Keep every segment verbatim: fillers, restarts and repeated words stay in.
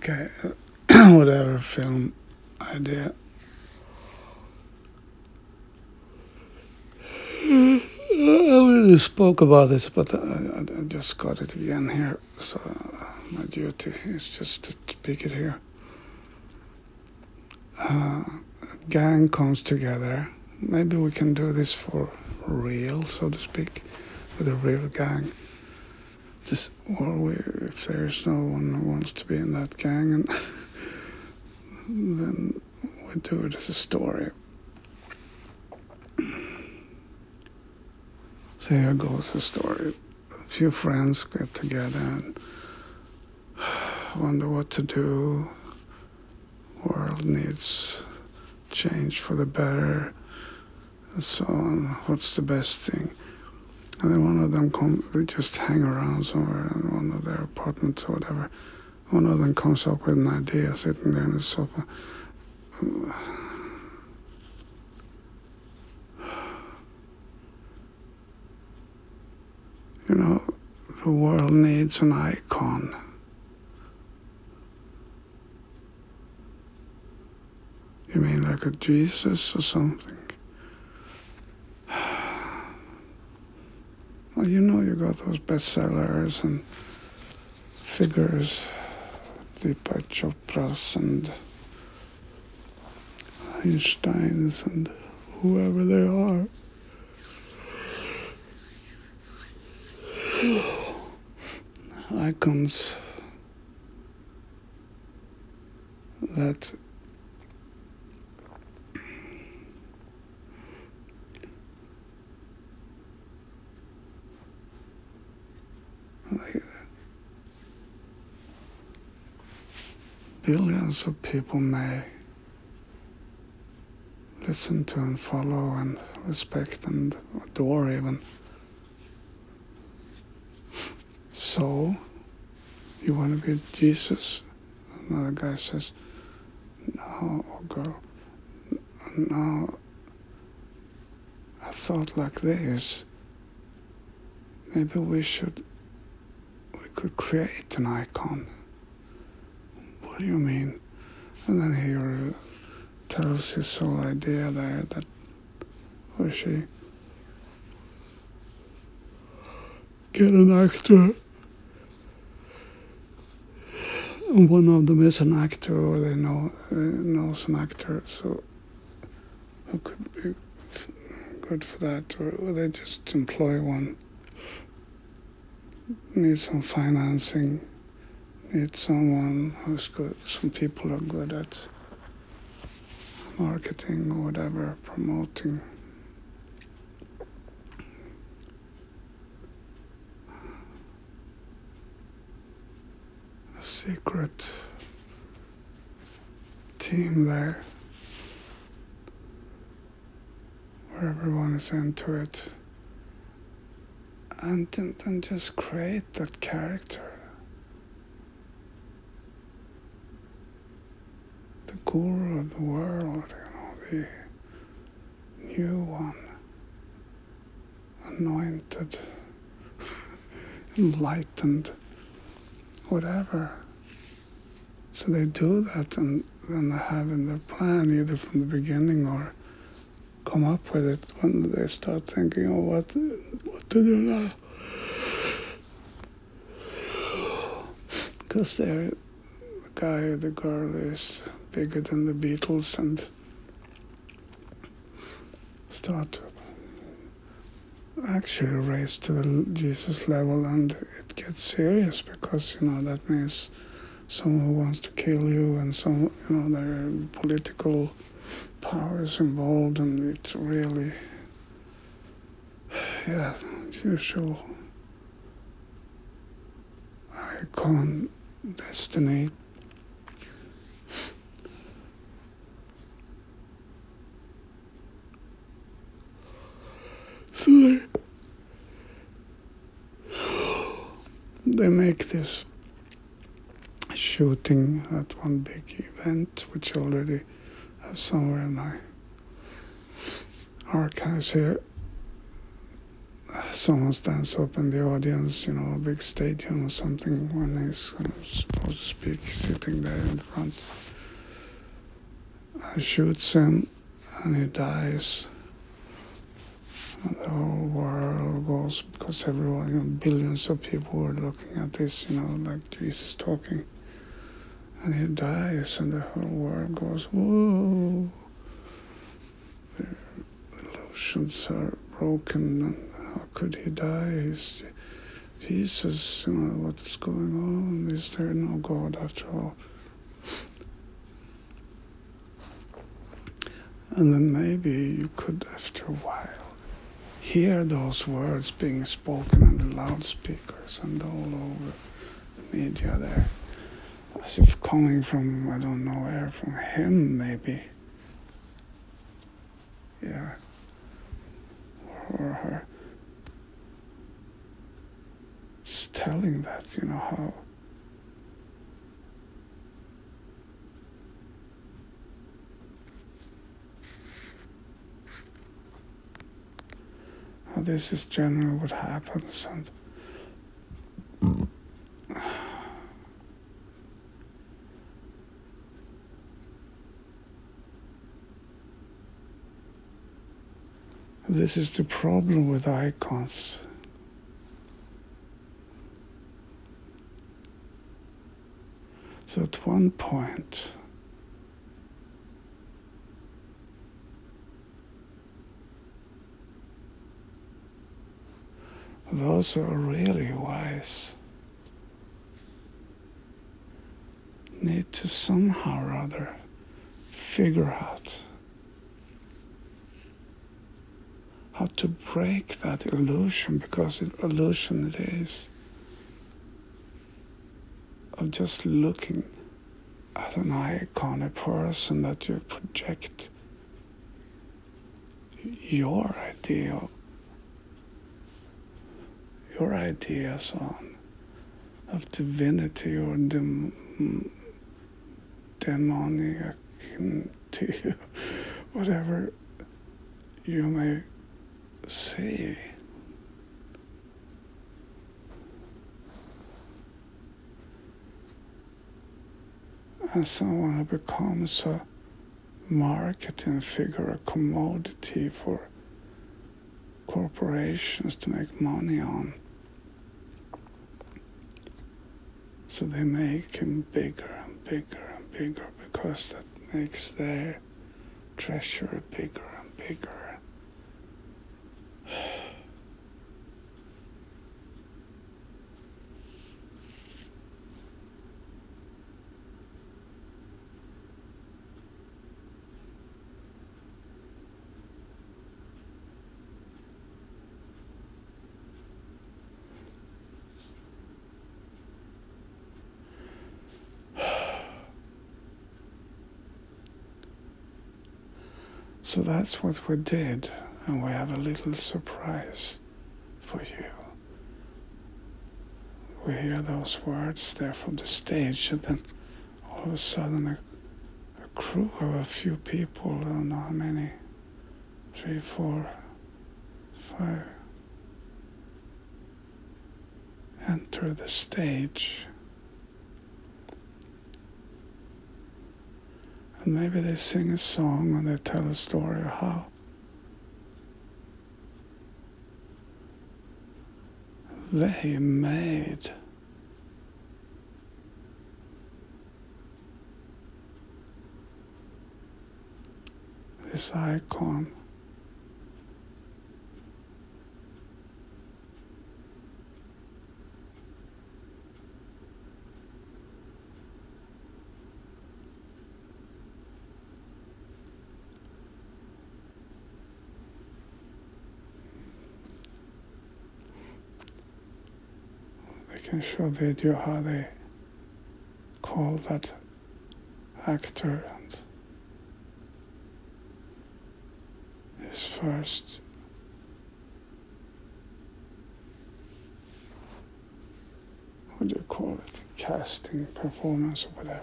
Okay, whatever film idea. I already spoke about this, but I, I just got it again here. So uh, my duty is just to speak it here. Uh, gang comes together. Maybe we can do this for real, so to speak, with a real gang. Just, or we, if there's no one who wants to be in that gang, and then we do it as a story. So here goes the story. A few friends get together and wonder what to do. World needs change for the better, and so on. What's the best thing? And then one of them come, they just hang around somewhere in one of their apartments or whatever. One of them comes up with an idea, sitting there on the sofa. You know, the world needs an icon. You mean like a Jesus or something? Well, you know, you got those bestsellers and figures, Deepak Chopras and Einsteins and whoever they are. Icons that like billions of people may listen to and follow and respect and adore even. So, you want to be Jesus? Another guy says, no, or girl, no, I thought like this. Maybe we should, we could create an icon. What do you mean? And then he uh, tells his whole idea there that, or she, get an actor. And one of them is an actor, or they know uh, knows an actor, so who could be f- good for that, or, or they just employ one. Need some financing, need someone who's good, some people are good at marketing or whatever, promoting. A secret team there, where everyone is into it. And then, then just create that character. The guru of the world, you know, the new one. Anointed, enlightened, whatever. So they do that, and then they have in their plan, either from the beginning or come up with it when they start thinking, oh, what, what to do now? Because they're, the guy or the girl is bigger than the Beatles and start to actually raise to the Jesus level, and it gets serious because, you know, that means someone who wants to kill you and some, you know, there are political powers involved, and it's really, yeah, it's usual icon destiny. So they, they make this shooting at one big event, which I already have somewhere in my archives here. someone stands up in the audience, you know, a big stadium or something, when he's supposed to speak, sitting there in front, and shoots him, and he dies. And the whole world goes, because everyone, you know, billions of people were looking at this, you know, like Jesus talking. And he dies, and the whole world goes, whoa. The illusions are broken, and how could he die? He's Jesus, you know, what is going on? Is there no God after all? And then maybe you could, after a while, hear those words being spoken on the loudspeakers and all over the media there, as if coming from, I don't know where, from him maybe. Yeah. Or, or her. It's telling that, you know, how how this is generally what happens. And this is the problem with icons. So at one point, those who are really wise need to somehow or other figure out how to break that illusion, because it, illusion it is, of just looking at an icon, a person that you project your idea, your ideas on, of divinity or dem, demonic, whatever you may say. And someone who becomes a marketing figure, a commodity for corporations to make money on. So they make him bigger and bigger and bigger, because that makes their treasure bigger and bigger. So that's what we did, and we have a little surprise for you. We hear those words there from the stage, and then all of a sudden a, a crew of a few people, I don't know how many, three, four, five, enter the stage. And maybe they sing a song and they tell a story of how they made this icon. They can show video how they call that actor and his first what do you call it, casting performance or whatever.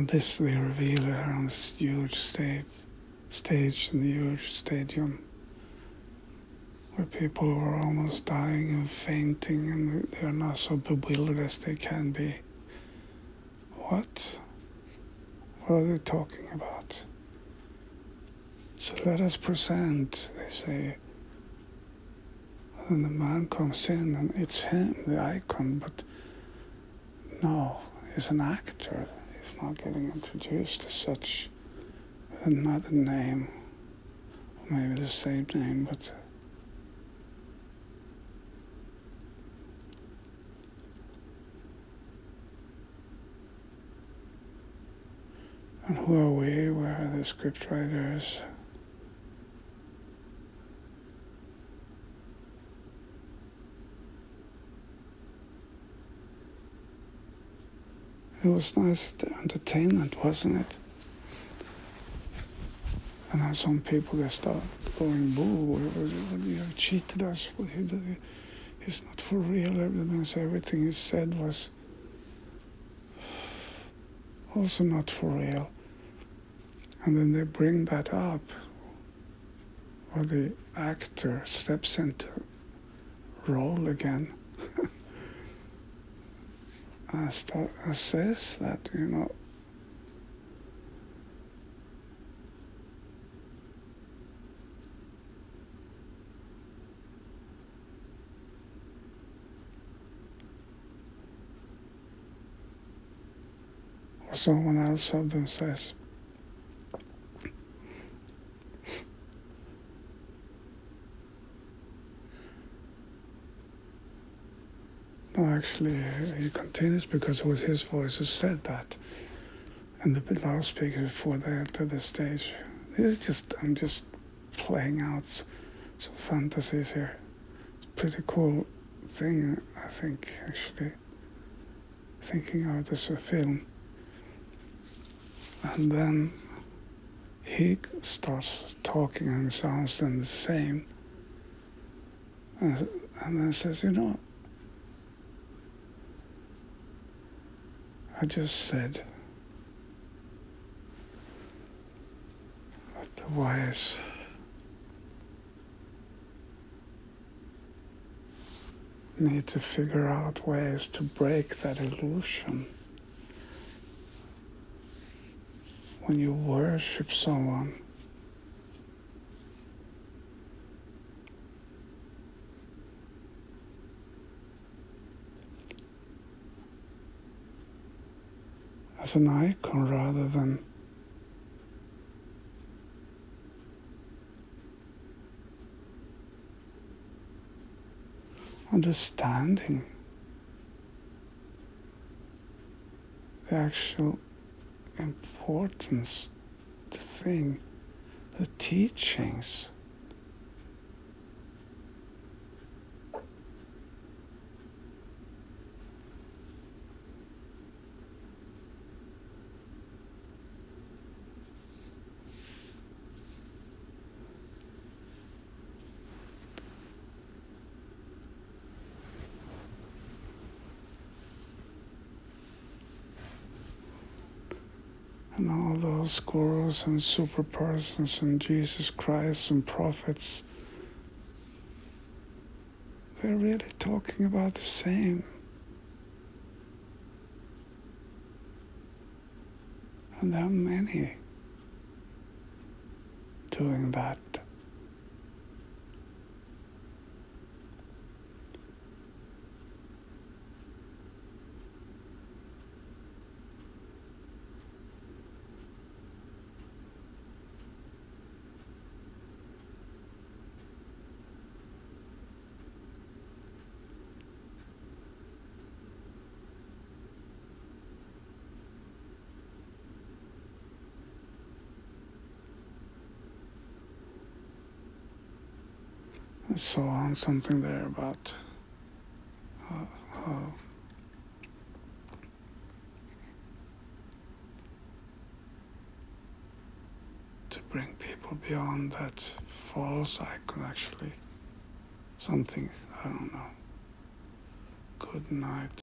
And this they reveal here on this huge stage, stage in the huge stadium, where people are almost dying and fainting, and they're not so bewildered as they can be. What? What are they talking about? So let us present, they say. And the man comes in, and it's him, the icon, but no, he's an actor. He's not getting introduced as such with another name, or maybe the same name, but and who are we? Where are the scriptwriters? It was nice entertainment, wasn't it? And then some people, they start going, boo, you have cheated us. It's not for real. Evidence, everything he said was also not for real. And then they bring that up, or the actor steps into role again. and, start, and says that, you know, or someone else of them says, no, actually, he continues because it was his voice who said that, and the loudspeaker before they entered the stage. This is just, I'm just playing out some fantasies here. It's a pretty cool thing, I think, actually, thinking of it as a film. And then he starts talking and sounds then the same, and, and then says, you know, I just said that the wise need to figure out ways to break that illusion. When you worship someone, as an icon rather than understanding the actual importance, the thing, the teachings. And all those gurus and super persons and Jesus Christ and prophets, they're really talking about the same. And there are many doing that. I saw something there about how, how to bring people beyond that false icon, actually. Something, I don't know. Good night.